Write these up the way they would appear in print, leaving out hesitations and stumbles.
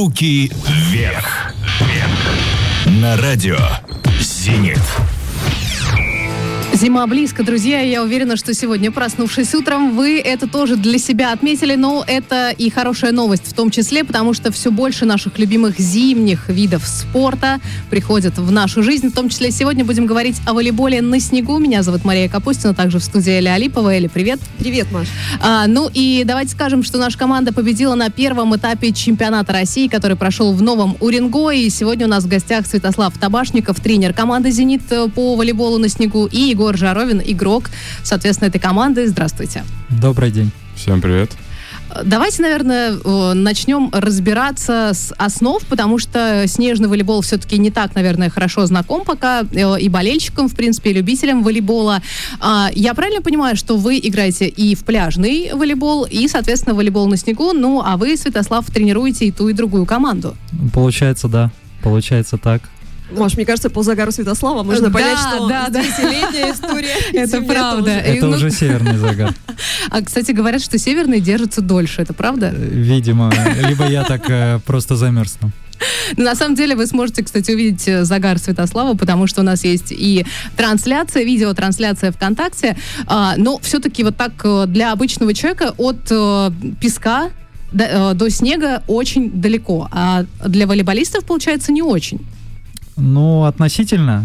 Руки вверх. На радио «Зенит». Зима близко, друзья, и я уверена, что сегодня, проснувшись утром, вы это тоже для себя отметили, но это и хорошая новость в том числе, потому что все больше наших любимых зимних видов спорта приходят в нашу жизнь, в том числе сегодня будем говорить о волейболе на снегу. Меня зовут Мария Капустина, также в студии Эля Алипова. Эля, привет. Привет, Маш. Ну и давайте скажем, что наша команда победила на первом этапе чемпионата России, который прошел в Новом Уренгое, и сегодня у нас в гостях Святослав Табашников, тренер команды «Зенит» по волейболу на снегу, и Егор Жаровин, игрок, соответственно, этой команды. Здравствуйте. Добрый день. Всем привет. Давайте, наверное, начнем разбираться с основ, потому что снежный волейбол все-таки не так, наверное, хорошо знаком пока и болельщикам, в принципе, и любителям волейбола. Я правильно понимаю, что вы играете и в пляжный волейбол, и, соответственно, волейбол на снегу, ну, а вы, Святослав, тренируете и ту, и другую команду? Получается, да. Получается так. Маш, мне кажется, по загару Святослава можно понять, что десятилетняя история. Это правда. Это уже северный загар. А, кстати, говорят, что северный держится дольше. Это правда? Видимо. Либо я так просто замерзну. На самом деле вы сможете, кстати, увидеть загар Святослава, потому что у нас есть и трансляция, видеотрансляция ВКонтакте. Но все-таки вот так для обычного человека от песка до снега очень далеко. А для волейболистов, получается, не очень. Ну, относительно.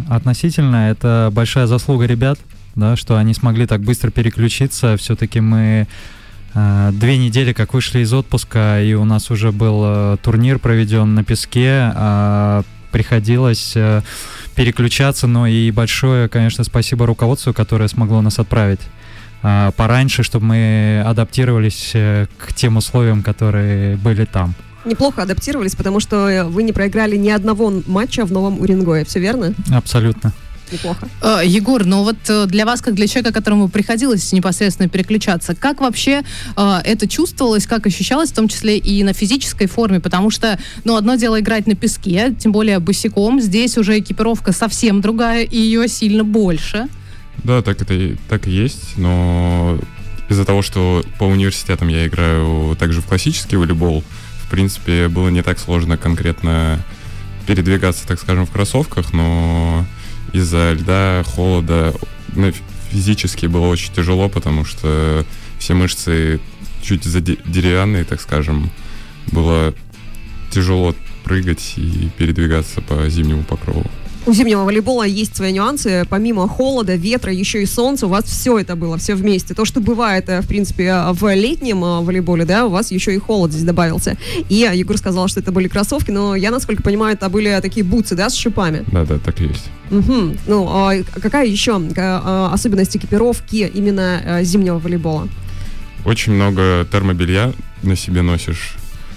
Это большая заслуга ребят, да, что они смогли так быстро переключиться. Все-таки мы 2 недели как вышли из отпуска, и у нас уже был турнир проведен на песке. Приходилось переключаться, но и большое, конечно, спасибо руководству, которое смогло нас отправить пораньше, чтобы мы адаптировались к тем условиям, которые были там. Неплохо адаптировались, потому что вы не проиграли ни одного матча в Новом Уренгое, все верно? Абсолютно. Неплохо. Егор, ну вот для вас, как для человека, которому приходилось непосредственно переключаться, как вообще это чувствовалось, как ощущалось, в том числе и на физической форме? Потому что, ну, одно дело играть на песке, тем более босиком, здесь уже экипировка совсем другая, и ее сильно больше. Да, так и есть, но из-за того, что по университетам я играю также в классический волейбол, в принципе, было не так сложно конкретно передвигаться, так скажем, в кроссовках, но из-за льда, холода, физически было очень тяжело, потому что все мышцы чуть деревянные, так скажем. Было тяжело прыгать и передвигаться по зимнему покрову. У зимнего волейбола есть свои нюансы. Помимо холода, ветра, еще и солнца, у вас все это было, все вместе. То, что бывает, в принципе, в летнем волейболе, да, у вас еще и холод здесь добавился. И Егор сказал, что это были кроссовки, но я, насколько понимаю, это были такие бутсы, да, с шипами? Да, так и есть. Угу. Ну, какая еще особенность экипировки именно зимнего волейбола? Очень много термобелья на себе носишь.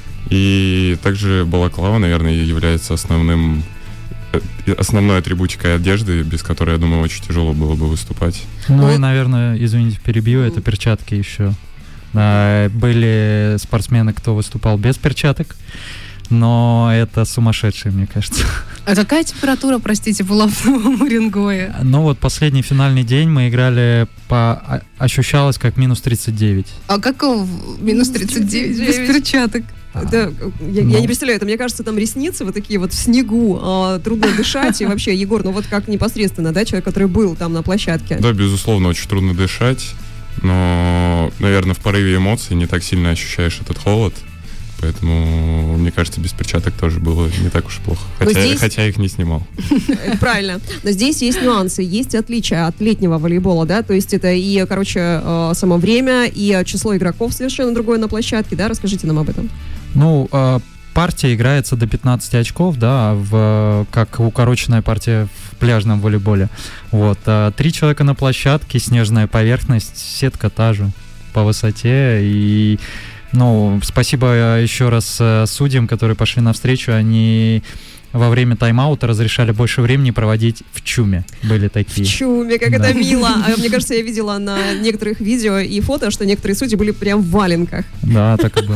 И также балаклава, наверное, является основной атрибутикой одежды, без которой, я думаю, очень тяжело было бы выступать. Ну и, наверное, извините, перебью, это перчатки еще. Были спортсмены, кто выступал без перчаток, но это сумасшедшие, мне кажется. А какая температура, простите, была в Новом Уренгое? Ну вот последний финальный день мы играли ощущалось как минус 39. А как минус 39 без перчаток? Это, я не представляю, это, мне кажется, там ресницы вот такие вот в снегу, трудно дышать. И вообще, Егор, ну вот как непосредственно, да, человек, который был там на площадке? Да, безусловно, очень трудно дышать, но, наверное, в порыве эмоций не так сильно ощущаешь этот холод. Поэтому, мне кажется, без перчаток тоже было не так уж и плохо. Хотя их не снимал. Правильно. Но здесь есть нюансы, есть отличия от летнего волейбола, да? То есть это и, само время, и число игроков совершенно другое на площадке, да? Расскажите нам об этом. Ну, партия играется до 15 очков, да, как укороченная партия в пляжном волейболе. Вот. 3 человека на площадке, снежная поверхность, сетка та же по высоте. И, ну, спасибо еще раз судьям, которые пошли навстречу. Они во время тайм-аута разрешали больше времени проводить в чуме. Были такие. В чуме, как это мило. Мне кажется, я видела на некоторых видео и фото, что некоторые судьи были прям в валенках. Да, так и было.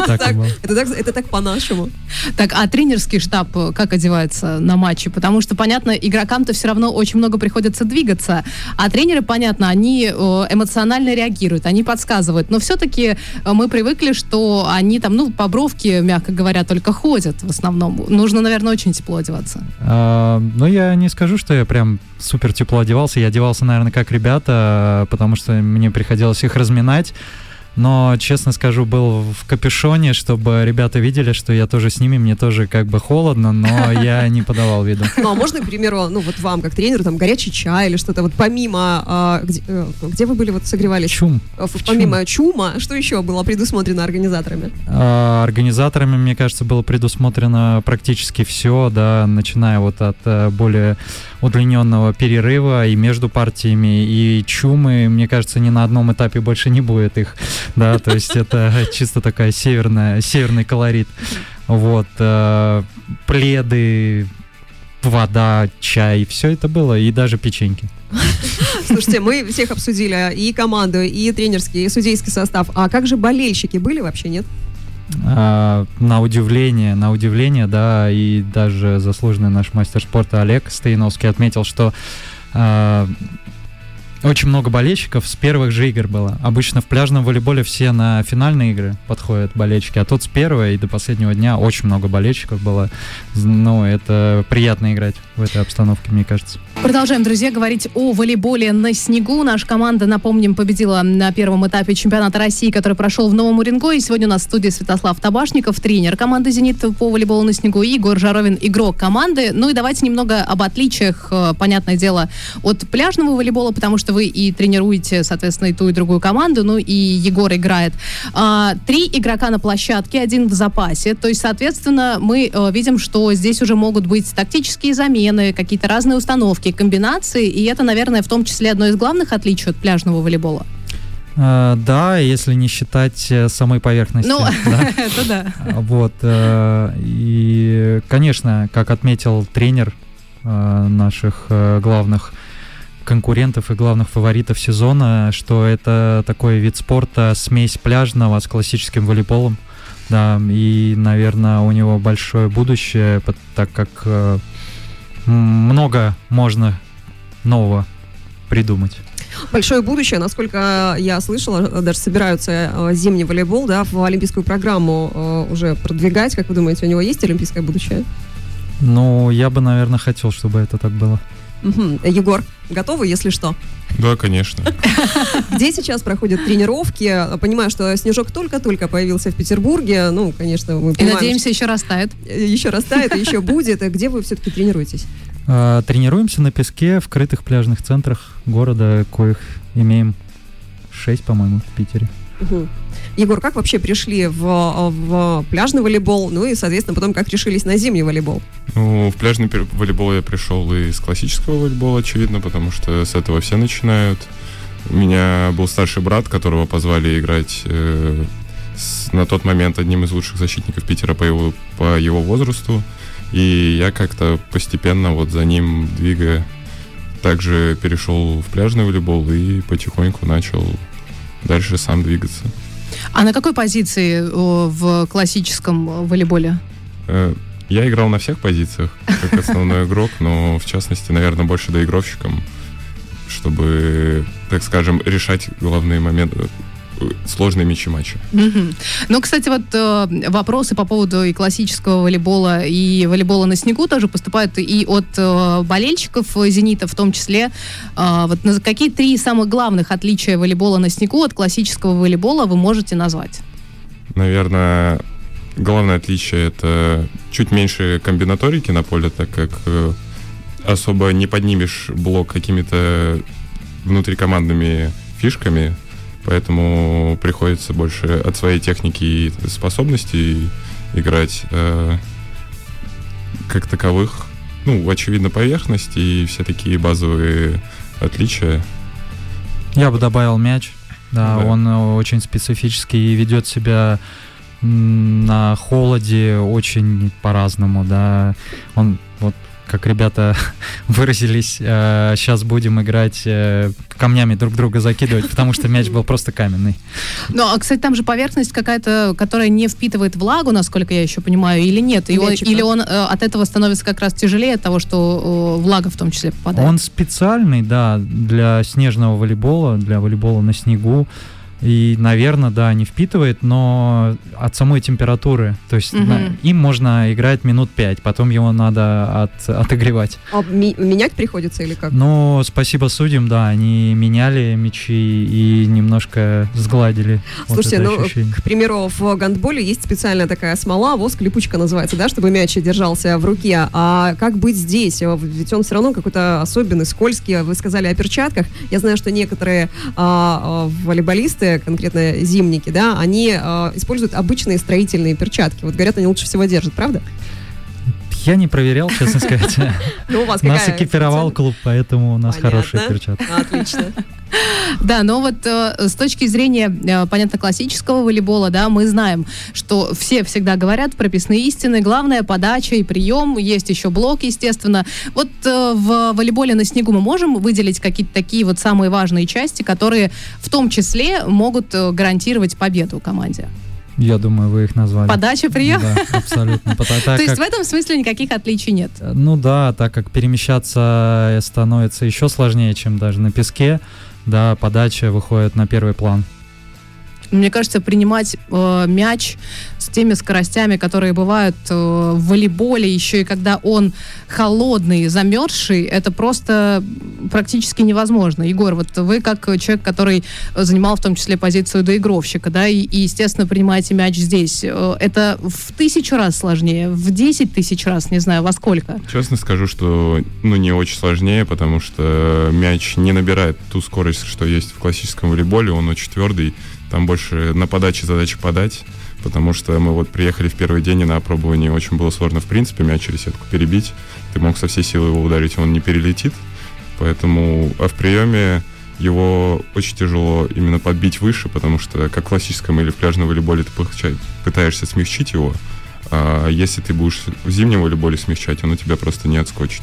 Так и было. Это так по-нашему. Так, а тренерский штаб как одевается на матче? Потому что, понятно, игрокам-то все равно очень много приходится двигаться, а тренеры, понятно, они эмоционально реагируют, они подсказывают, но все-таки мы привыкли, что они там, ну, по бровке, мягко говоря, только ходят в основном. Нужно, наверное, очень тепло одеваться. Ну, я не скажу, что я прям супер тепло одевался. Я одевался, наверное, как ребята, потому что мне приходилось их разминать. Но, честно скажу, был в капюшоне, чтобы ребята видели, что я тоже с ними, мне тоже как бы холодно, но я не подавал виду. Ну, а можно, к примеру, ну, вот вам, как тренеру, там, горячий чай или что-то, вот помимо, где вы были, вот, согревались? Чум. Помимо чума, что еще было предусмотрено организаторами? Организаторами, мне кажется, было предусмотрено практически все, да, начиная вот от более удлиненного перерыва и между партиями, и чумы, мне кажется, ни на одном этапе больше не будет их. Да, то есть это чисто такая северный колорит. Вот, пледы, вода, чай, все это было, и даже печеньки. Слушайте, мы всех обсудили, и команду, и тренерский, и судейский состав. А как же болельщики были вообще, нет? На удивление, да, и даже заслуженный наш мастер спорта Олег Стояновский отметил, что очень много болельщиков с первых же игр было. Обычно в пляжном волейболе все на финальные игры подходят болельщики, а тут с первого и до последнего дня очень много болельщиков было. Ну, это приятно играть в этой обстановке, мне кажется. Продолжаем, друзья, говорить о волейболе на снегу. Наша команда, напомним, победила на первом этапе чемпионата России, который прошел в Новом Уренгое. И сегодня у нас в студии Святослав Табашников, тренер команды «Зенит» по волейболу на снегу, и Егор Жаровин, игрок команды. Ну и давайте немного об отличиях, понятное дело, от пляжного волейбола, потому что вы и тренируете, соответственно, и ту, и другую команду, ну и Егор играет. 3 игрока на площадке, 1 в запасе. То есть, соответственно, мы видим, что здесь уже могут быть тактические замены, какие-то разные установки, комбинации, и это, наверное, в том числе одно из главных отличий от пляжного волейбола. Да, если не считать самой поверхности. Ну, да. Это да. Вот. И, конечно, как отметил тренер наших главных конкурентов и главных фаворитов сезона, что это такой вид спорта, смесь пляжного с классическим волейболом. Да, и, наверное, у него большое будущее, так как много можно нового придумать. Большое будущее, насколько я слышала, даже собираются зимний волейбол, да, в олимпийскую программу уже продвигать. Как вы думаете, у него есть олимпийское будущее? Ну, я бы, наверное, хотел, чтобы это так было. Егор, готовы, если что? Да, конечно. Где сейчас проходят тренировки? Понимаю, что снежок только-только появился в Петербурге. Ну, конечно, мы понимаем. И надеемся, еще растает. Еще растает, еще будет. Где вы все-таки тренируетесь? Тренируемся на песке в крытых пляжных центрах города, коих имеем 6, по-моему, в Питере. Егор, как вообще пришли в пляжный волейбол, ну и, соответственно, потом как решились на зимний волейбол? Ну, в пляжный волейбол я пришел из классического волейбола, очевидно, потому что с этого все начинают. У меня был старший брат, которого позвали играть на тот момент одним из лучших защитников Питера по его возрасту. И я как-то постепенно вот за ним, двигая, также перешел в пляжный волейбол и потихоньку начал дальше сам двигаться. А на какой позиции в классическом волейболе? Я играл на всех позициях, как основной игрок, но в частности, наверное, больше доигровщиком, чтобы, так скажем, решать главные моменты, сложные мячи матча. Ну, кстати, вот вопросы по поводу и классического волейбола, и волейбола на снегу тоже поступают и от болельщиков «Зенита», в том числе. Вот какие 3 самых главных отличия волейбола на снегу от классического волейбола вы можете назвать? Наверное, главное отличие — это чуть меньше комбинаторики на поле, так как особо не поднимешь блок какими-то внутрикомандными фишками, поэтому приходится больше от своей техники и способностей играть. Как таковых, ну, очевидно, поверхность и все такие базовые отличия. Я бы добавил мяч. Да, он очень специфический и ведет себя на холоде очень по-разному, да. Он вот как ребята выразились, сейчас будем играть камнями друг друга закидывать, потому что мяч был просто каменный. Ну, а, кстати, там же поверхность какая-то, которая не впитывает влагу, насколько я еще понимаю, или нет? Или он от этого становится как раз тяжелее от того, что влага в том числе попадает? Он специальный, да, для снежного волейбола, для волейбола на снегу. И, наверное, да, не впитывает, но от самой температуры. То есть им можно играть минут 5, потом его надо отогревать. А менять приходится или как? Ну, спасибо судьям, да, они меняли мячи и немножко сгладили. Слушайте, вот это ощущение. К примеру, в гандболе есть специальная такая смола, воск, липучка называется, да, чтобы мяч держался в руке. А как быть здесь? Ведь он все равно какой-то особенный, скользкий. Вы сказали о перчатках. Я знаю, что некоторые волейболисты, конкретно зимники, да, они используют обычные строительные перчатки. Вот говорят, они лучше всего держат, правда? Я не проверял, честно сказать. Нас экипировал клуб, поэтому у нас хорошие перчатки. Отлично. Да, но вот с точки зрения, понятно, классического волейбола, да, мы знаем, что все всегда говорят прописные истины, главное подача и прием, есть еще блок, естественно. Вот в волейболе на снегу мы можем выделить какие-то такие вот самые важные части, которые в том числе могут гарантировать победу команде? Я думаю, вы их назвали. Подача, прием? Да, абсолютно. То есть в этом смысле никаких отличий нет? Ну да, так как перемещаться становится еще сложнее, чем даже на песке, да, подача выходит на первый план. Мне кажется, принимать мяч с теми скоростями, которые бывают в волейболе, еще и когда он холодный, замерзший, это просто практически невозможно. Егор, вот вы как человек, который занимал в том числе позицию доигровщика, да, и естественно, принимаете мяч здесь, это в 1000 раз сложнее, в 10 тысяч раз, не знаю, во сколько? Честно скажу, что не очень сложнее, потому что мяч не набирает ту скорость, что есть в классическом волейболе, он очень твердый. Там больше на подаче задача подать, потому что мы вот приехали в первый день, и на опробовании очень было сложно, в принципе, мяч через сетку перебить. Ты мог со всей силы его ударить, он не перелетит. Поэтому, а в приеме его очень тяжело именно подбить выше, потому что как в классическом или в пляжном волейболе ты пытаешься смягчить его, а если ты будешь в зимнем волейболе смягчать, он у тебя просто не отскочит.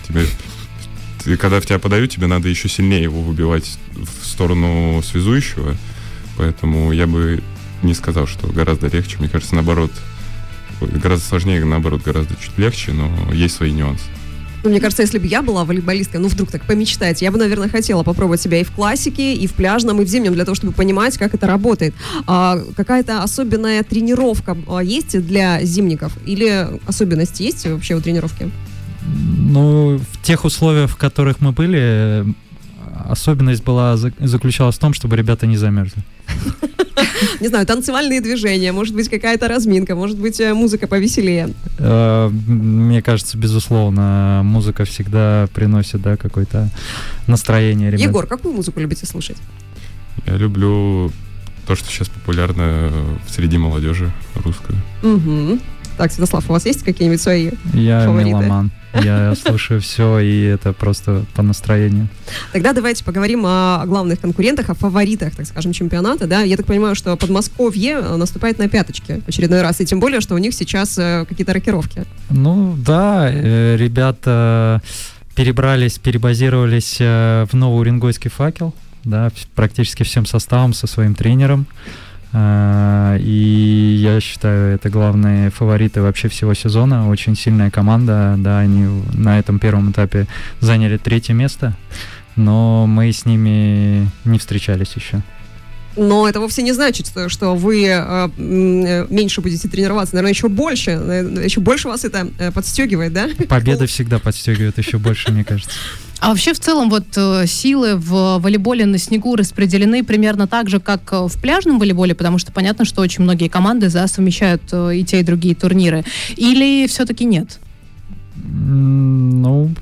Когда в тебя подают, тебе надо еще сильнее его выбивать в сторону связующего. Поэтому я бы не сказал, что гораздо легче. Мне кажется, наоборот, гораздо сложнее, наоборот, гораздо чуть легче, но есть свои нюансы. Ну, мне кажется, если бы я была волейболисткой, вдруг так помечтать, я бы, наверное, хотела попробовать себя и в классике, и в пляжном, и в зимнем, для того, чтобы понимать, как это работает. Какая-то особенная тренировка есть для зимников? Или особенности есть вообще у тренировки? Ну, в тех условиях, в которых мы были, особенность заключалась в том, чтобы ребята не замерзли. Не знаю, танцевальные движения, может быть, какая-то разминка, может быть, музыка повеселее. Мне кажется, безусловно, музыка всегда приносит, да, какое-то настроение ребят. Егор, какую музыку любите слушать? Я люблю то, что сейчас популярно среди молодежи, русскую. Угу. Так, Святослав, у вас есть какие-нибудь свои фавориты? Я меломан. Я слушаю все, и это просто по настроению. Тогда давайте поговорим о главных конкурентах, о фаворитах, так скажем, чемпионата. Да? Я так понимаю, что Подмосковье наступает на пяточки в очередной раз, и тем более, что у них сейчас какие-то рокировки. Ну да, ребята перебазировались в Новоуренгойский «Факел», да, практически всем составом, со своим тренером. И я считаю, это главные фавориты вообще всего сезона. Очень сильная команда, да, они на этом первом этапе заняли 3-е место, но мы с ними не встречались еще. Но это вовсе не значит, что вы меньше будете тренироваться. Наверное, еще больше вас это подстегивает, да? Победа всегда подстегивает еще больше, мне кажется. А вообще в целом вот силы в волейболе на снегу распределены примерно так же, как в пляжном волейболе, потому что понятно, что очень многие команды совмещают и те, и другие турниры. Или все-таки нет? Ну,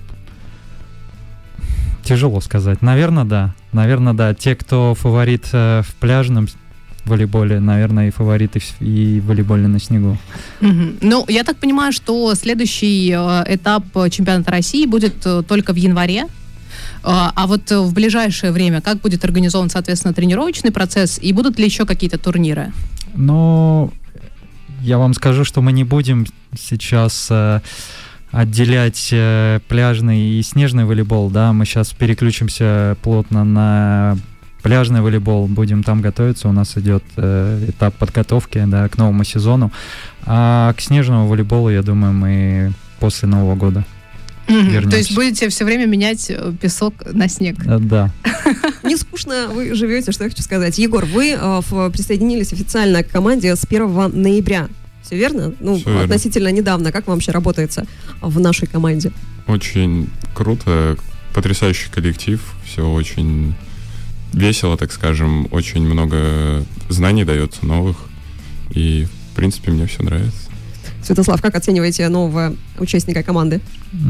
тяжело сказать. Наверное, да. Те, кто фаворит в пляжном волейболе, наверное, и фавориты и в волейболе на снегу. Ну, я так понимаю, что следующий этап чемпионата России будет только в январе. А вот в ближайшее время как будет организован, соответственно, тренировочный процесс, и будут ли еще какие-то турниры? Ну, я вам скажу, что мы не будем сейчас отделять пляжный и снежный волейбол, да, мы сейчас переключимся плотно на пляжный волейбол, будем там готовиться, у нас идет этап подготовки, да, к новому сезону, а к снежному волейболу, я думаю, мы после Нового года вернемся. То есть будете все время менять песок на снег? Да. Не скучно вы живете, что я хочу сказать. Егор, вы присоединились официально к команде с 1 ноября. Все верно? Ну, Все верно. Относительно недавно. Как вам вообще работается в нашей команде? Очень круто, потрясающий коллектив, все очень весело, так скажем, очень много знаний дается новых, и, в принципе, мне все нравится. Святослав, как оцениваете нового участника команды?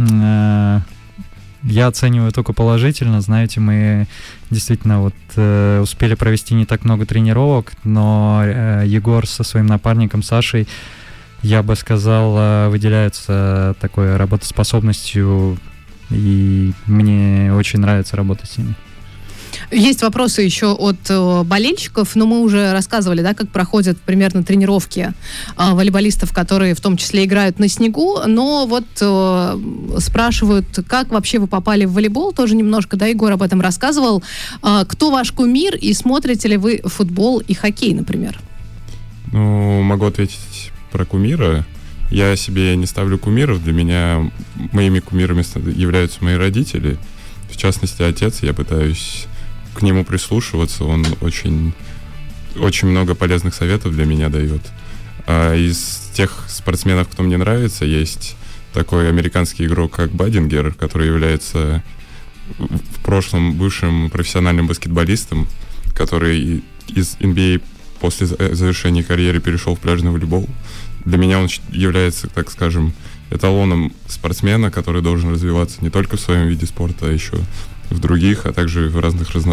Я оцениваю только положительно. Знаете, мы действительно вот успели провести не так много тренировок, но Егор со своим напарником Сашей, я бы сказал, выделяются такой работоспособностью, и мне очень нравится работать с ними. Есть вопросы еще от болельщиков, но мы уже рассказывали, да, как проходят примерно тренировки волейболистов, которые в том числе играют на снегу, но вот спрашивают, как вообще вы попали в волейбол, тоже немножко, да, Егор об этом рассказывал. Кто ваш кумир и смотрите ли вы футбол и хоккей, например? Ну, могу ответить про кумира. Я себе не ставлю кумиров, для меня моими кумирами являются мои родители, в частности, отец. Я пытаюсь к нему прислушиваться, он очень, очень много полезных советов для меня дает. А из тех спортсменов, кто мне нравится, есть такой американский игрок, как Бадингер, который является в прошлом бывшим профессиональным баскетболистом, который из NBA после завершения карьеры перешел в пляжный волейбол. Для меня он является, так скажем, эталоном спортсмена, который должен развиваться не только в своем виде спорта, а еще в других, а также в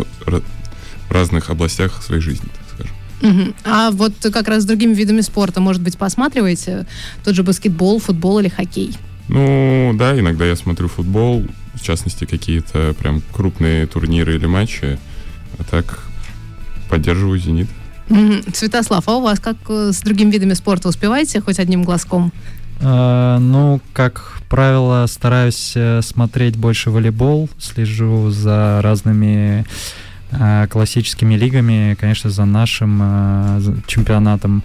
разных областях своей жизни, так скажем. А вот как раз с другими видами спорта, может быть, посматриваете тот же баскетбол, футбол или хоккей? Ну, да, иногда я смотрю футбол, в частности, какие-то прям крупные турниры или матчи, а так поддерживаю «Зенит». Святослав, а у вас как с другими видами спорта успеваете хоть одним глазком? Ну, как правило, стараюсь смотреть больше волейбол, слежу за разными классическими лигами, конечно, за нашим чемпионатом,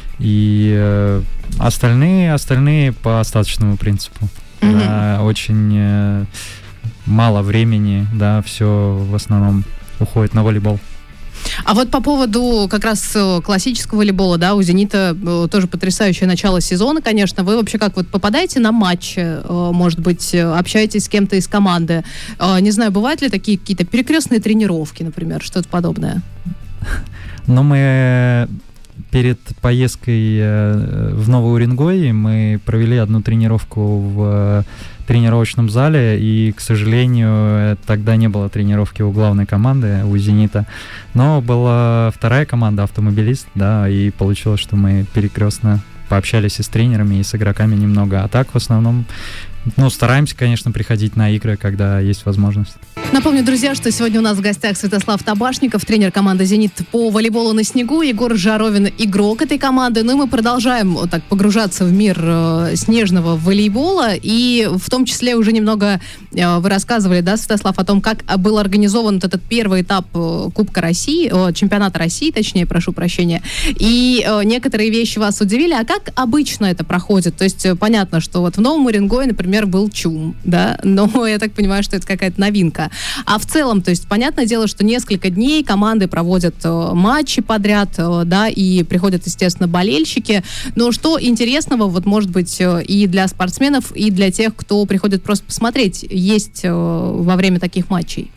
и остальные по остаточному принципу. Да, очень мало времени, да, все в основном уходит на волейбол. А вот по поводу как раз классического волейбола, да, у «Зенита» тоже потрясающее начало сезона, конечно. Вы вообще как вот попадаете на матчи, может быть, общаетесь с кем-то из команды? Не знаю, бывают ли такие какие-то перекрестные тренировки, например, что-то подобное? Ну, мы перед поездкой в Новый Уренгой мы провели одну тренировку в тренировочном зале, и, к сожалению, тогда не было тренировки у главной команды, у «Зенита», но была вторая команда, «Автомобилист», да, и получилось, что мы перекрестно пообщались и с тренерами, и с игроками немного, а так в основном, ну, стараемся, конечно, приходить на игры, когда есть возможность. Напомню, друзья, что сегодня у нас в гостях Святослав Табашников, тренер команды «Зенит» по волейболу на снегу, Егор Жаровин, игрок этой команды. Ну и мы продолжаем так погружаться в мир снежного волейбола, и в том числе уже немного вы рассказывали, да, Святослав, о том, как был организован вот этот первый этап Кубка России, чемпионата России, точнее, прошу прощения, и некоторые вещи вас удивили. А как обычно это проходит? То есть понятно, что вот в Новом Уренгое, например, был ЧУМ, да, но я так понимаю, что это какая-то новинка. А в целом, то есть, понятное дело, что несколько дней команды проводят матчи подряд, да, и приходят, естественно, болельщики. Но что интересного, вот, может быть, и для спортсменов, и для тех, кто приходит просто посмотреть, есть во время таких матчей?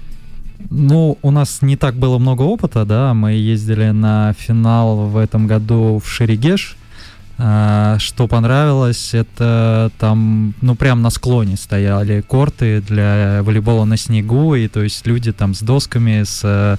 Ну, у нас не так было много опыта, да, мы ездили на финал в этом году в Шерегеш. Что понравилось, это там, ну, прям на склоне стояли корты для волейбола на снегу, и то есть люди там с досками, с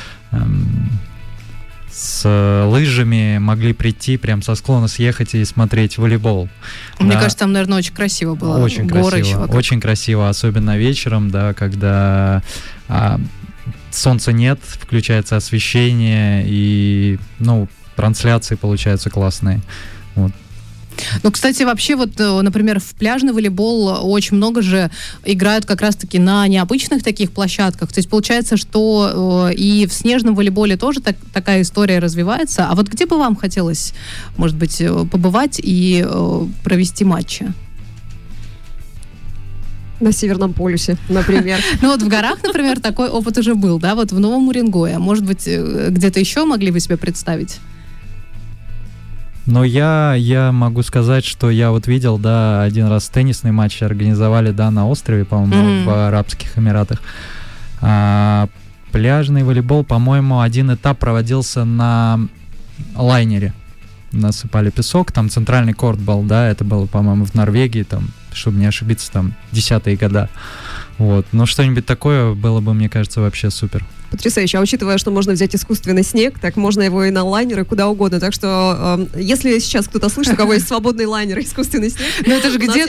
лыжами могли прийти, прям со склона съехать и смотреть волейбол. Мне кажется, там, наверное, очень красиво было. Очень красиво, очень красиво, особенно вечером, да, когда солнца нет, включается освещение, и, ну, трансляции получаются классные. Вот. Ну, кстати, вообще вот, например, в пляжный волейбол очень много же играют как раз-таки на необычных таких площадках. То есть получается, что и в снежном волейболе тоже такая история развивается. А вот где бы вам хотелось, может быть, побывать и провести матчи? На Северном полюсе, например. Ну вот в горах, например, такой опыт уже был, да, вот в Новом Уренгое. Может быть, где-то еще могли бы себе представить? Но я могу сказать, что я вот видел, да, один раз теннисный матч организовали, да, на острове, по-моему, в Арабских Эмиратах. Пляжный волейбол, по-моему, один этап проводился на лайнере. Насыпали песок, там центральный корт был, да, это было, по-моему, в Норвегии, там, чтобы не ошибиться, там, 10-е года. Вот. Но что-нибудь такое было бы, мне кажется, вообще супер. Потрясающе. А учитывая, что можно взять искусственный снег, так можно его и на лайнер, и куда угодно. Так что, если сейчас кто-то слышит, у кого есть свободный лайнер, искусственный снег, ну это же где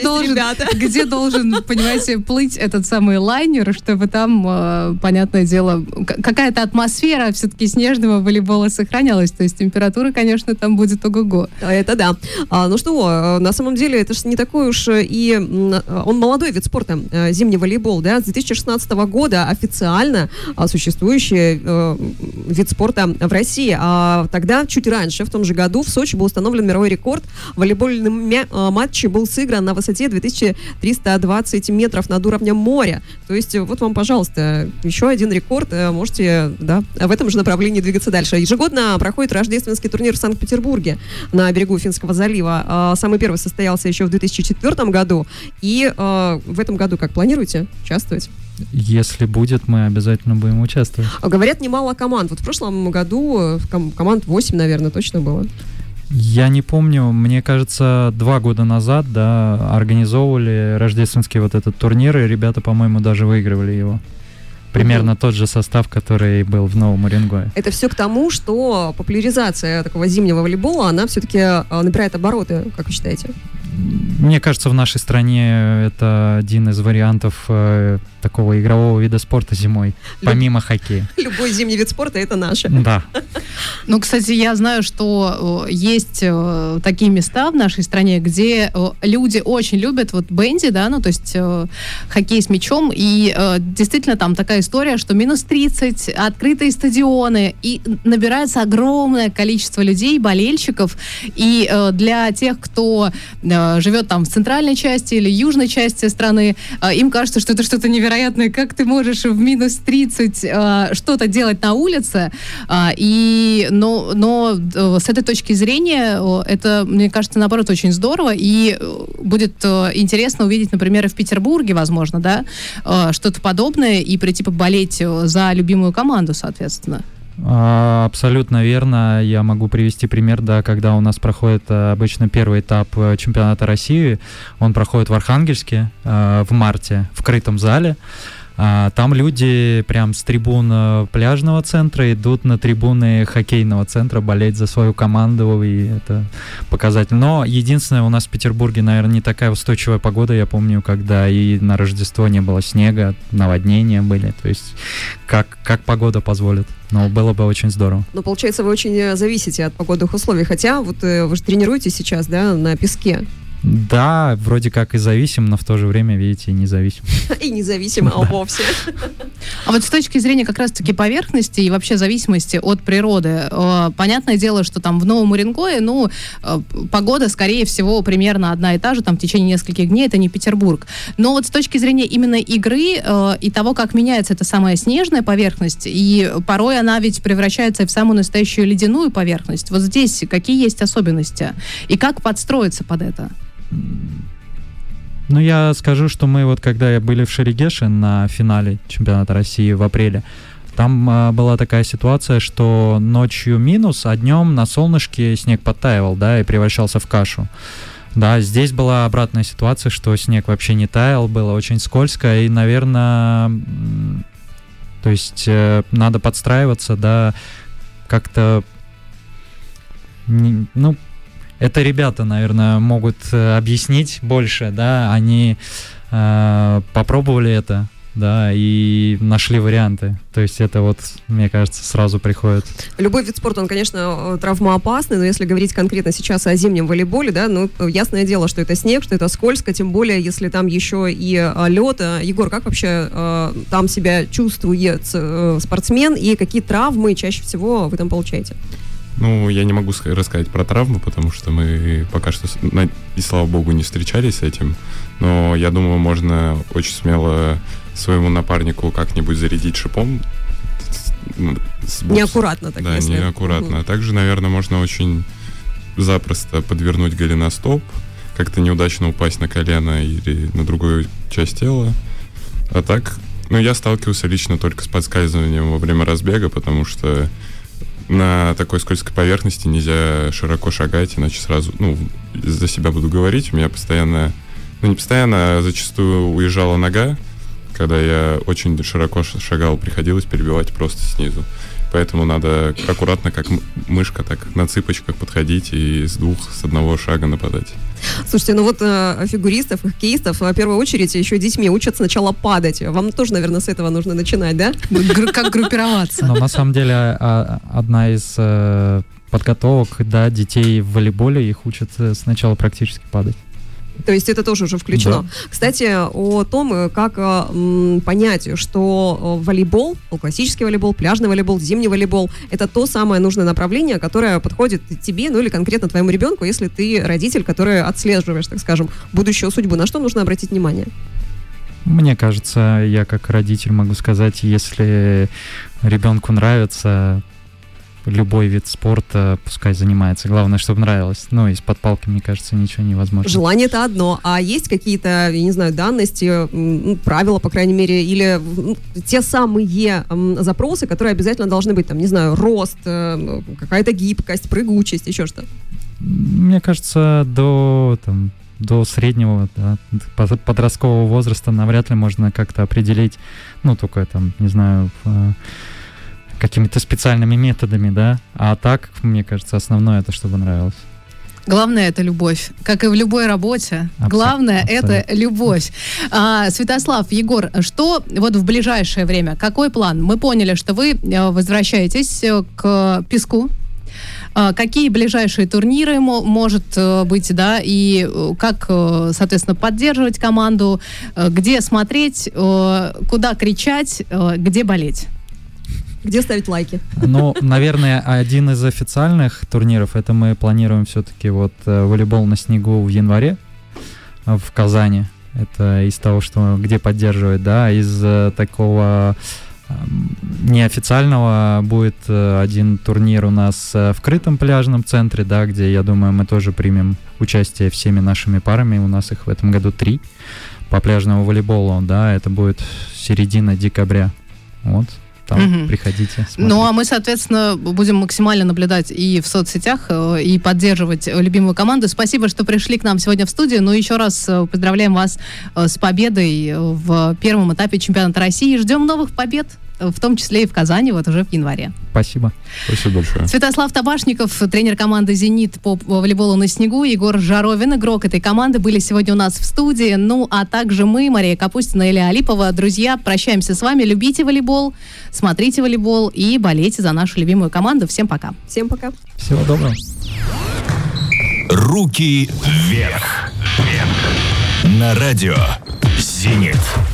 должен, понимаете, плыть этот самый лайнер, чтобы там, понятное дело, какая-то атмосфера все-таки снежного волейбола сохранялась. То есть температура, конечно, там будет ого-го. Это да. Ну что, на самом деле, это же не такой уж и... Он молодой вид спорта, зимний волейбол, да, с 2016 года официально существующий вид спорта в России. А тогда, чуть раньше, в том же году, в Сочи был установлен мировой рекорд. Волейбольный матч был сыгран на высоте 2320 метров над уровнем моря. То есть, вот вам, пожалуйста, еще один рекорд. Можете, да, в этом же направлении двигаться дальше. Ежегодно проходит рождественский турнир в Санкт-Петербурге на берегу Финского залива. Самый первый состоялся еще в 2004 году. И в этом году как, планируете участвовать? Если будет, мы обязательно будем участвовать. Говорят, немало команд. Вот в прошлом году команд 8, наверное, точно было. Я не помню, мне кажется, 2 года назад, да, организовывали рождественский вот этот турнир, и ребята, по-моему, даже выигрывали его. Примерно тот же состав, который был в Новом Уренгое. Это все к тому, что популяризация такого зимнего волейбола, она все-таки набирает обороты, как вы считаете? Мне кажется, в нашей стране это один из вариантов такого игрового вида спорта зимой, помимо хоккея. Любой зимний вид спорта — это наше. Да. Ну, кстати, я знаю, что есть такие места в нашей стране, где люди очень любят вот бенди, да, ну, то есть хоккей с мячом, и действительно там такая история, что минус 30, открытые стадионы, и набирается огромное количество людей, болельщиков, и для тех, кто живет там в центральной части или южной части страны, им кажется, что это что-то невероятное. Как ты можешь в минус 30 что-то делать на улице? Но с этой точки зрения это, мне кажется, наоборот, очень здорово. И будет интересно увидеть, например, и в Петербурге, возможно, да, что-то подобное и прийти поболеть за любимую команду, соответственно. Абсолютно верно. Я могу привести пример, да, когда у нас проходит обычно первый этап чемпионата России. Он проходит в Архангельске в марте в крытом зале. Там люди прям с трибун пляжного центра идут на трибуны хоккейного центра болеть за свою команду, и это показатель. Но единственное, у нас в Петербурге, наверное, не такая устойчивая погода. Я помню, когда и на Рождество не было снега, наводнения были. То есть как погода позволит. Но было бы очень здорово. Но получается, вы очень зависите от погодных условий. Хотя вот вы же тренируетесь сейчас, да, на песке. Да, вроде как и зависим, но в то же время, видите, и независим. И независим, а вовсе. А вот с точки зрения как раз-таки поверхности и вообще зависимости от природы, понятное дело, что там в Новом Уренгое, ну, погода, скорее всего, примерно одна и та же, там в течение нескольких дней, это не Петербург. Но вот с точки зрения именно игры и того, как меняется эта самая снежная поверхность, и порой она ведь превращается в самую настоящую ледяную поверхность. Вот здесь какие есть особенности? И как подстроиться под это? Ну, я скажу, что мы вот, когда были в Шерегеше на финале чемпионата России в апреле, там была такая ситуация, что ночью минус, а днем на солнышке снег подтаивал, да, и превращался в кашу. Да, здесь была обратная ситуация, что снег вообще не таял, было очень скользко, и, наверное, то есть надо подстраиваться, да, как-то, ну, это ребята, наверное, могут объяснить больше, да, они попробовали это, да, и нашли варианты. То есть это вот, мне кажется, сразу приходит. Любой вид спорта, он, конечно, травмоопасный, но если говорить конкретно сейчас о зимнем волейболе, да, ну, ясное дело, что это снег, что это скользко, тем более, если там еще и лед. Егор, как вообще там себя чувствует спортсмен, и какие травмы чаще всего вы там получаете? Ну, я не могу рассказать про травмы, потому что мы пока что, и слава богу, не встречались с этим. Но я думаю, можно очень смело своему напарнику как-нибудь зарядить шипом. Неаккуратно так, да, если. неаккуратно. А также, наверное, можно очень запросто подвернуть голеностоп, как-то неудачно упасть на колено или на другую часть тела. А так, ну, я сталкивался лично только с подскальзыванием во время разбега, потому что на такой скользкой поверхности нельзя широко шагать, иначе сразу, ну, за себя буду говорить, у меня постоянно, ну, не постоянно, а зачастую уезжала нога. Когда я очень широко шагал, приходилось перебивать просто снизу. Поэтому надо аккуратно, как мышка, так на цыпочках подходить и с одного шага нападать. Слушайте, ну вот фигуристов, хоккеистов, в первую очередь, еще детьми учат сначала падать. Вам тоже, наверное, с этого нужно начинать, да? Как группироваться. Но на самом деле одна из подготовок, да, детей в волейболе, их учат сначала практически падать. То есть это тоже уже включено. Да. Кстати, о том, как понять, что волейбол, классический волейбол, пляжный волейбол, зимний волейбол, это то самое нужное направление, которое подходит тебе, ну или конкретно твоему ребенку, если ты родитель, который отслеживаешь, так скажем, будущую судьбу. На что нужно обратить внимание? Мне кажется, я как родитель могу сказать, если ребенку нравится любой вид спорта, пускай занимается. Главное, чтобы нравилось. Ну, из-под палки, мне кажется, ничего невозможно. Желание — это одно. А есть какие-то, я не знаю, данности, правила, по крайней мере, или те самые запросы, которые обязательно должны быть, там, не знаю, рост, какая-то гибкость, прыгучесть, еще что-то? Мне кажется, до среднего, да, подросткового возраста навряд ли можно как-то определить, ну, только там, не знаю, какими-то специальными методами, да, а так, мне кажется, основное это, чтобы нравилось. Главное — это любовь. Как и в любой работе. Главное — это любовь. Святослав, Егор, что вот в ближайшее время, какой план? Мы поняли, что вы возвращаетесь к песку. Какие ближайшие турниры может быть, да, и как, соответственно, поддерживать команду, где смотреть, куда кричать, где болеть? Где ставить лайки? Ну, наверное, один из официальных турниров, это мы планируем все-таки вот волейбол на снегу в январе в Казани. Это из того, что где поддерживать, да, из такого неофициального будет один турнир у нас в крытом пляжном центре, да, где, я думаю, мы тоже примем участие всеми нашими парами. У нас их в этом году 3 по пляжному волейболу, да, это будет середина декабря. Вот. Там приходите, смотрите. Ну, а мы, соответственно, будем максимально наблюдать и в соцсетях, и поддерживать любимую команду. Спасибо, что пришли к нам сегодня в студию. Ну, еще раз поздравляем вас с победой в первом этапе чемпионата России. Ждем новых побед, в том числе и в Казани, вот уже в январе. Спасибо. Спасибо большое. Святослав Табашников, тренер команды «Зенит» по волейболу на снегу, Егор Жаровин, игрок этой команды, были сегодня у нас в студии. Ну, а также мы, Мария Капустина, Илья Алипова. Друзья, прощаемся с вами. Любите волейбол, смотрите волейбол и болейте за нашу любимую команду. Всем пока. Всем пока. Всего доброго. Руки вверх. На радио «Зенит».